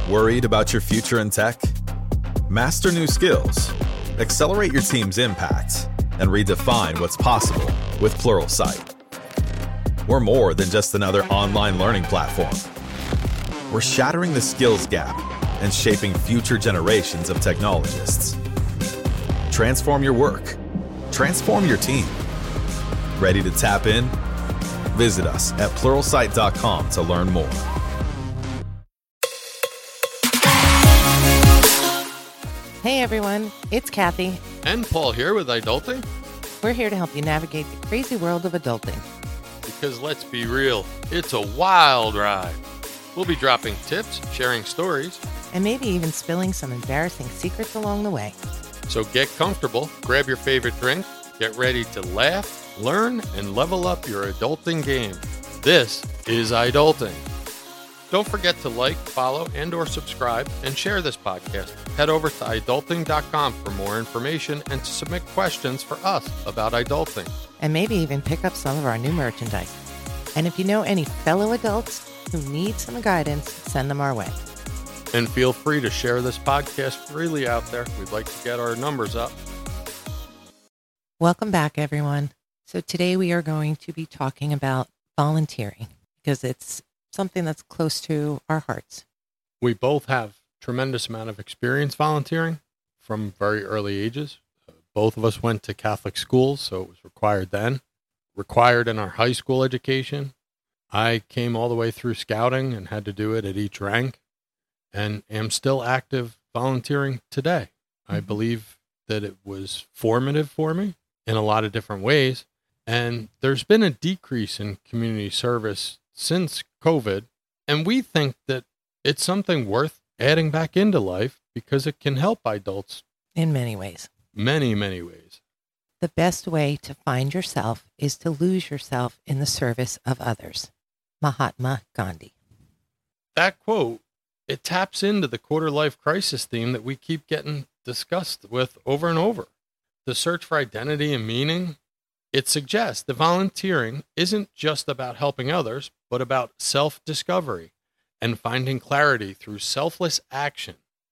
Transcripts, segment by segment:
Worried about your future in tech? Master new skills, accelerate your team's impact, and redefine what's possible with Pluralsight. We're more than just another online learning platform. We're shattering the skills gap and shaping future generations of technologists. Transform your work. Transform your team. Ready to tap in? Visit us at pluralsight.com to learn more. Hey everyone, it's Kathy. And Paul here with Adulting. We're here to help you navigate the crazy world of adulting. Because let's be real, it's a wild ride. We'll be dropping tips, sharing stories, And maybe even spilling some embarrassing secrets along the way. so get comfortable, grab your favorite drink, get ready to laugh, learn, and level up your adulting game. This is Adulting. Don't forget to like, follow, and or subscribe, and share this podcast. Head over to adulting.com for more information and to submit questions for us about adulting. And maybe even pick up some of our new merchandise. And if you know any fellow adults who need some guidance, send them our way. And feel free to share this podcast freely out there. We'd like to get our numbers up. Welcome back, everyone. So today we are going to be talking about volunteering because it's something that's close to our hearts. We both have tremendous amount of experience volunteering from very early ages. Both of us went to Catholic schools, so it was required then. Required in our high school education. I came all the way through scouting and had to do it at each rank, and am still active volunteering today. I believe that it was formative for me in a lot of different ways. And there's been a decrease in community service since COVID. And we think that it's something worth adding back into life because it can help adults In many ways. many, many ways. The best way to find yourself is to lose yourself in the service of others. Mahatma Gandhi. That quote, it taps into the quarter life crisis theme that we keep getting discussed with over and over. The search for identity and meaning. It suggests that volunteering isn't just about helping others, but about self-discovery and finding clarity through selfless action.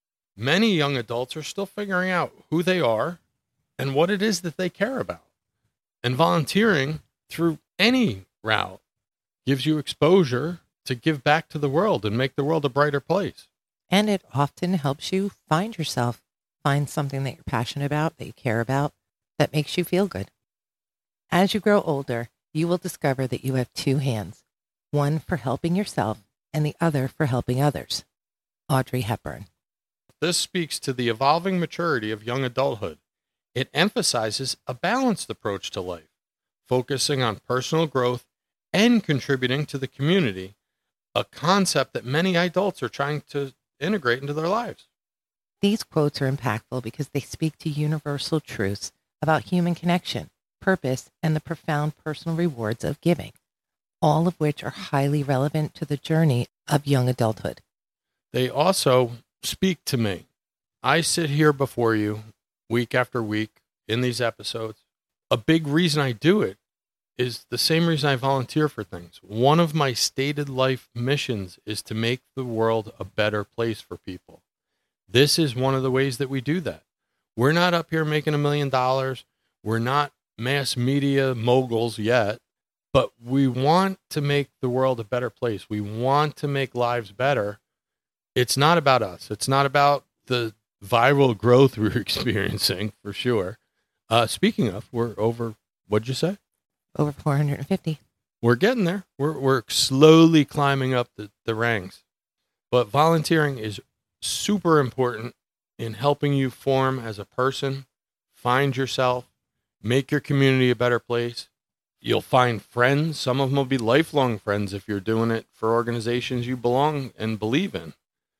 Many young adults are still figuring out who they are and what it is that they care about. And volunteering through any route gives you exposure to give back to the world and make the world a brighter place. And it often helps you find yourself, find something that you're passionate about, that you care about, that makes you feel good. As you grow older, you will discover that you have two hands, one for helping yourself and the other for helping others. Audrey Hepburn. This speaks to the evolving maturity of young adulthood. It emphasizes a balanced approach to life, focusing on personal growth and contributing to the community, a concept that many adults are trying to integrate into their lives. These quotes are impactful because they speak to universal truths about human connection, purpose, and the profound personal rewards of giving, all of which are highly relevant to the journey of young adulthood. They also speak to me. I sit here before you week after week in these episodes. A big reason I do it is the same reason I volunteer for things. One of my stated life missions is to make the world a better place for people. This is one of the ways that we do that. We're not up here making $1 million. We're not mass media moguls yet, but we want to make the world a better place. We want to make lives better. It's not about us. It's not about the viral growth we're experiencing, for sure. Speaking of, we're over, what'd you say? Over 450. We're getting there. We're slowly climbing up the ranks. But volunteering is super important in helping you form as a person, find yourself, make your community a better place. You'll find friends. Some of them will be lifelong friends if you're doing it for organizations you belong and believe in.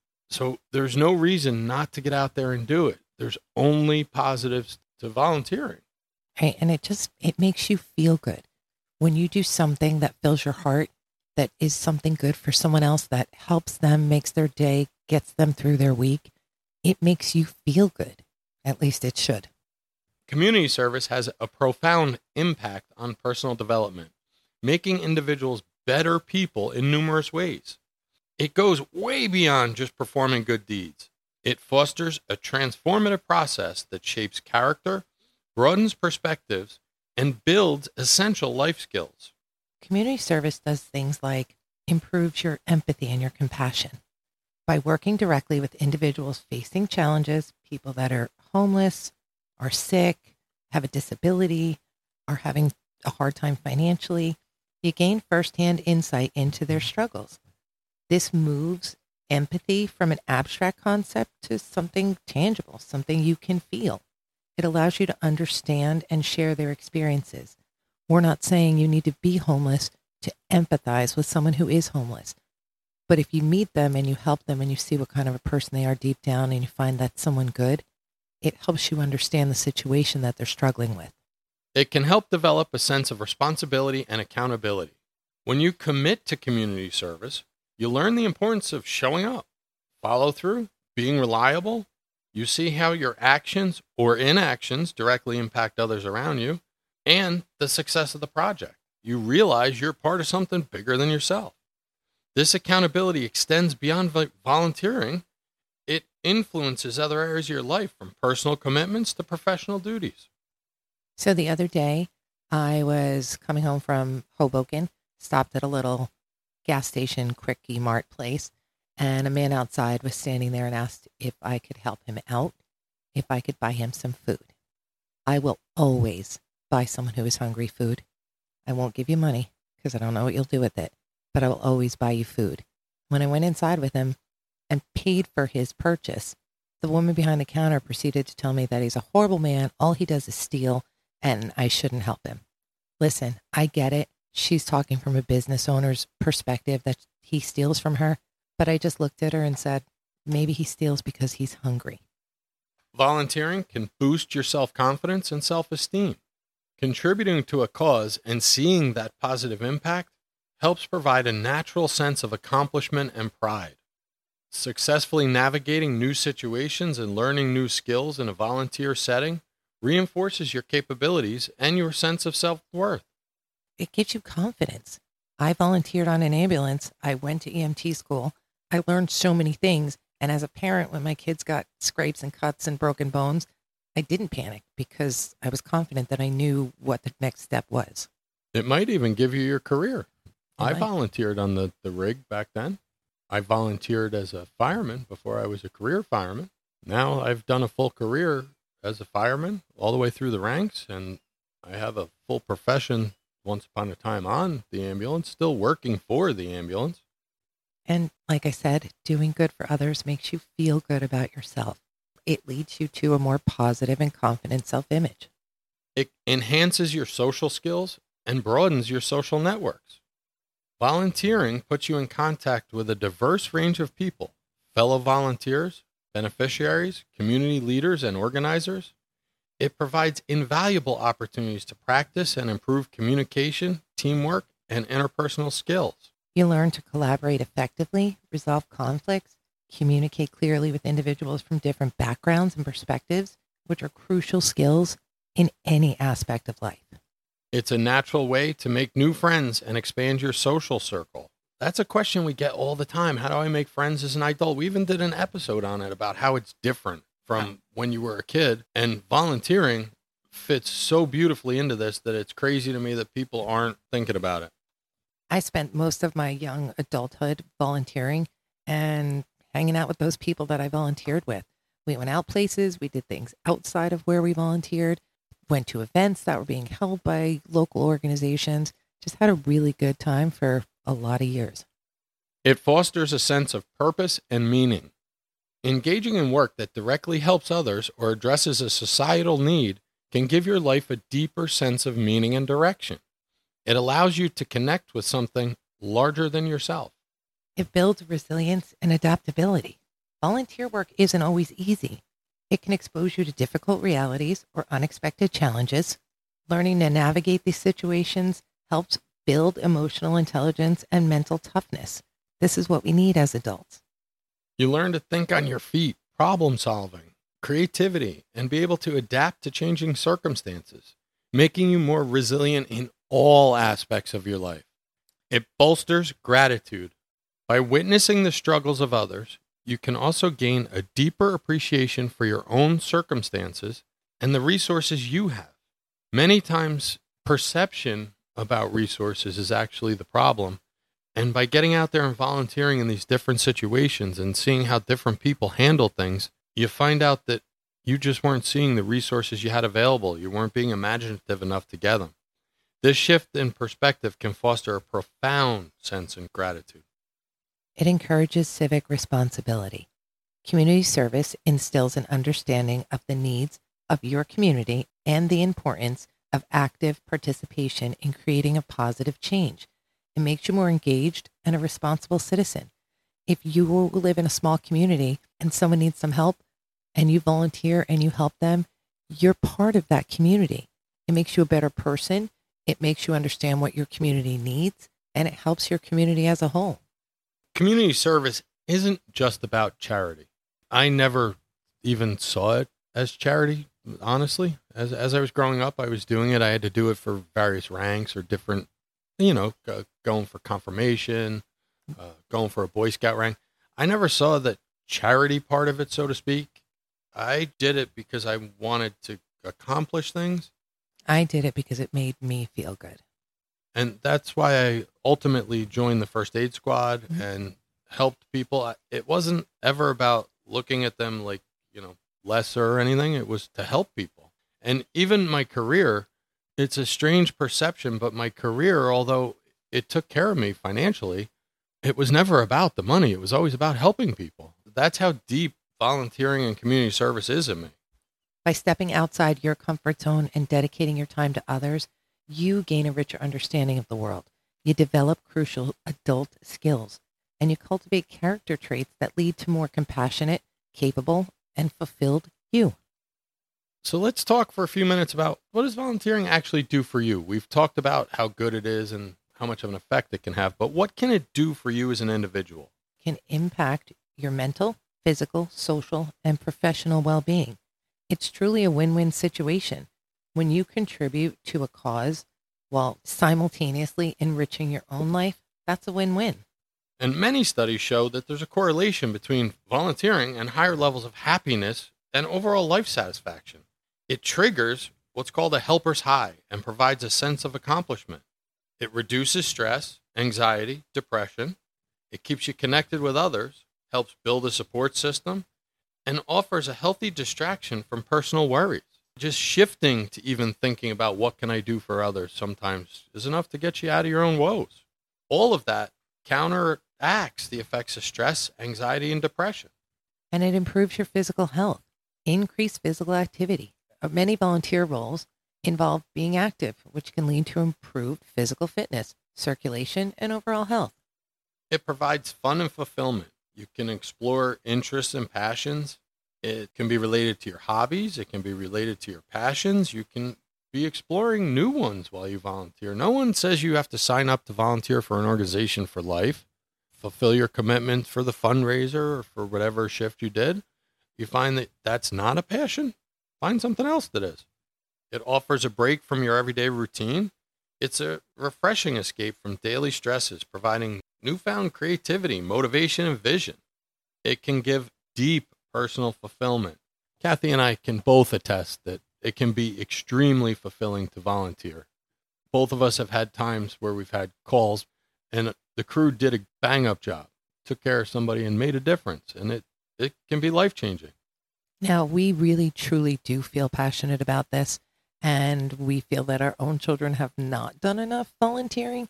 So there's no reason not to get out there and do it. There's only positives to volunteering. Right? And it makes you feel good. When you do something that fills your heart, that is something good for someone else, that helps them, makes their day, gets them through their week, it makes you feel good. At least it should. Community service has a profound impact on personal development, making individuals better people in numerous ways. It goes way beyond just performing good deeds. It fosters a transformative process that shapes character, broadens perspectives, and builds essential life skills. Community service does things like improves your empathy and your compassion. By working directly with individuals facing challenges, people that are homeless, are sick, have a disability, are having a hard time financially, you gain firsthand insight into their struggles. This moves empathy from an abstract concept to something tangible, something you can feel. It allows you to understand and share their experiences. We're not saying you need to be homeless to empathize with someone who is homeless. But if you meet them and you help them and you see what kind of a person they are deep down and you find that someone good, it helps you understand the situation that they're struggling with. It can help develop a sense of responsibility and accountability. When you commit to community service, you learn the importance of showing up, follow through, being reliable. You see how your actions or inactions directly impact others around you and the success of the project. You realize you're part of something bigger than yourself. This accountability extends beyond volunteering. It influences other areas of your life, from personal commitments to professional duties. So the other day, I was coming home from Hoboken, stopped at a little gas station, Quickie Mart place, and a man outside was standing there and asked if I could help him out, if I could buy him some food. I will always buy someone who is hungry food. I won't give you money because I don't know what you'll do with it, but I will always buy you food. When I went inside with him and paid for his purchase, the woman behind the counter proceeded to tell me that he's a horrible man, all he does is steal, and I shouldn't help him. Listen, I get it. She's talking from a business owner's perspective that he steals from her, but I just looked at her and said, maybe he steals because he's hungry. Volunteering can boost your self-confidence and self-esteem. Contributing to a cause and seeing that positive impact helps provide a natural sense of accomplishment and pride. Successfully navigating new situations and learning new skills in a volunteer setting reinforces your capabilities and your sense of self-worth. It gives you confidence. I volunteered on an ambulance. I went to EMT school. I learned so many things. And as a parent, when my kids got scrapes and cuts and broken bones, I didn't panic because I was confident that I knew what the next step was. It might even give you your career. I volunteered on the rig back then. I volunteered as a fireman before I was a career fireman. Now I've done a full career as a fireman all the way through the ranks, and I have a full profession once upon a time on the ambulance, still working for the ambulance. And like I said, doing good for others makes you feel good about yourself. It leads you to a more positive and confident self-image. It enhances your social skills and broadens your social networks. Volunteering puts you in contact with a diverse range of people, fellow volunteers, beneficiaries, community leaders, and organizers. It provides invaluable opportunities to practice and improve communication, teamwork, and interpersonal skills. You learn to collaborate effectively, resolve conflicts, communicate clearly with individuals from different backgrounds and perspectives, which are crucial skills in any aspect of life. It's a natural way to make new friends and expand your social circle. That's a question we get all the time. How do I make friends as an adult? We even did an episode on it about how it's different from when you were a kid. And volunteering fits so beautifully into this that it's crazy to me that people aren't thinking about it. I spent most of my young adulthood volunteering and hanging out with those people that I volunteered with. We went out places. We did things outside of where we volunteered, went to events that were being held by local organizations, just had a really good time for a lot of years. It fosters a sense of purpose and meaning. Engaging in work that directly helps others or addresses a societal need can give your life a deeper sense of meaning and direction. It allows you to connect with something larger than yourself. It builds resilience and adaptability. Volunteer work isn't always easy. It can expose you to difficult realities or unexpected challenges. Learning to navigate these situations helps build emotional intelligence and mental toughness. This is what we need as adults. You learn to think on your feet, problem solving, creativity, and be able to adapt to changing circumstances, making you more resilient in all aspects of your life. It bolsters gratitude. By witnessing the struggles of others, you can also gain a deeper appreciation for your own circumstances and the resources you have. Many times, perception about resources is actually the problem. And by getting out there and volunteering in these different situations and seeing how different people handle things, you find out that you just weren't seeing the resources you had available. You weren't being imaginative enough to get them. This shift in perspective can foster a profound sense of gratitude. It encourages civic responsibility. Community service instills an understanding of the needs of your community and the importance of active participation in creating a positive change. It makes you more engaged and a responsible citizen. If you live in a small community and someone needs some help and you volunteer and you help them, you're part of that community. It makes you a better person. It makes you understand what your community needs, and it helps your community as a whole. Community service isn't just about charity. I never even saw it as charity, honestly. As I was growing up, I was doing it. I had to do it for various ranks or different, going for confirmation, going for a Boy Scout rank. I never saw the charity part of it, so to speak. I did it because I wanted to accomplish things. I did it because it made me feel good. And that's why I ultimately joined the first aid squad and helped people. It wasn't ever about looking at them like, lesser or anything. It was to help people. And even my career, it's a strange perception, but my career, although it took care of me financially, it was never about the money. It was always about helping people. That's how deep volunteering and community service is in me. By stepping outside your comfort zone and dedicating your time to others, you gain a richer understanding of the world. You develop crucial adult skills, and you cultivate character traits that lead to more compassionate, capable, and fulfilled you. So let's talk for a few minutes about what does volunteering actually do for you? We've talked about how good it is and how much of an effect it can have, but what can it do for you as an individual? It can impact your mental, physical, social, and professional well-being. It's truly a win-win situation. When you contribute to a cause while simultaneously enriching your own life, that's a win-win. And many studies show that there's a correlation between volunteering and higher levels of happiness and overall life satisfaction. It triggers what's called a helper's high and provides a sense of accomplishment. It reduces stress, anxiety, depression. It keeps you connected with others, helps build a support system, and offers a healthy distraction from personal worries. Just shifting to even thinking about what can I do for others sometimes is enough to get you out of your own woes. All of that counteracts the effects of stress, anxiety, and depression. And it improves your physical health. Increased physical activity. Many volunteer roles involve being active, which can lead to improved physical fitness, circulation, and overall health. It provides fun and fulfillment. You can explore interests and passions. It can be related to your hobbies. It can be related to your passions. You can be exploring new ones while you volunteer. No one says you have to sign up to volunteer for an organization for life. Fulfill your commitment for the fundraiser or for whatever shift you did. You find that that's not a passion, find something else that is. It offers a break from your everyday routine. It's a refreshing escape from daily stresses, providing newfound creativity, motivation, and vision. It can give deep personal fulfillment. Kathy and I can both attest that it can be extremely fulfilling to volunteer. Both of us have had times where we've had calls and the crew did a bang-up job, took care of somebody and made a difference, and it can be life-changing. Now, we really, truly do feel passionate about this, and we feel that our own children have not done enough volunteering,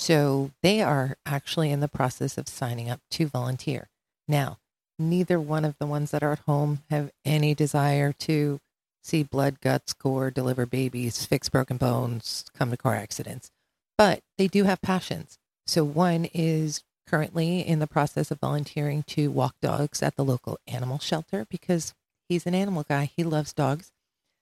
so they are actually in the process of signing up to volunteer. Now, neither one of the ones that are at home have any desire to see blood, guts, gore, deliver babies, fix broken bones, come to car accidents, but they do have passions. So one is currently in the process of volunteering to walk dogs at the local animal shelter because he's an animal guy. He loves dogs.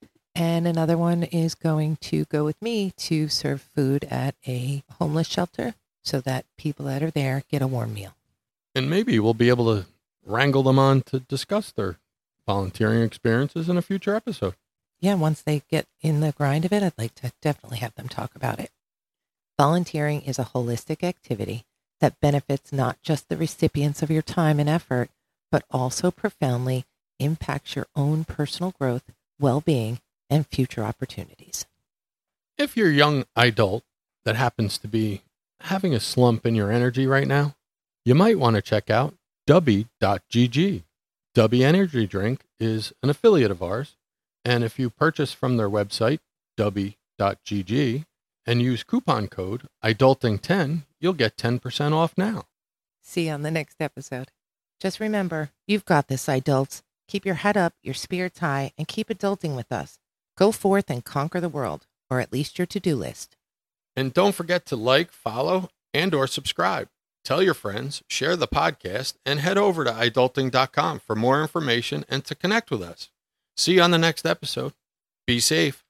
And another one is going to go with me to serve food at a homeless shelter so that people that are there get a warm meal. And maybe we'll be able to wrangle them on to discuss their volunteering experiences in a future episode. Yeah, once they get in the grind of it, I'd like to definitely have them talk about it. Volunteering is a holistic activity that benefits not just the recipients of your time and effort, but also profoundly impacts your own personal growth, well-being, and future opportunities. If you're a young adult that happens to be having a slump in your energy right now, you might want to check out Dubby.gg. Dubby Energy Drink is an affiliate of ours, and if you purchase from their website, Dubby.gg, and use coupon code IDULTING10, you'll get 10% off now. See you on the next episode. Just remember, you've got this, adults. Keep your head up, your spirits high, and keep adulting with us. Go forth and conquer the world, or at least your to-do list. And don't forget to like, follow, and or subscribe. Tell your friends, share the podcast, and head over to idulting.com for more information and to connect with us. See you on the next episode. Be safe.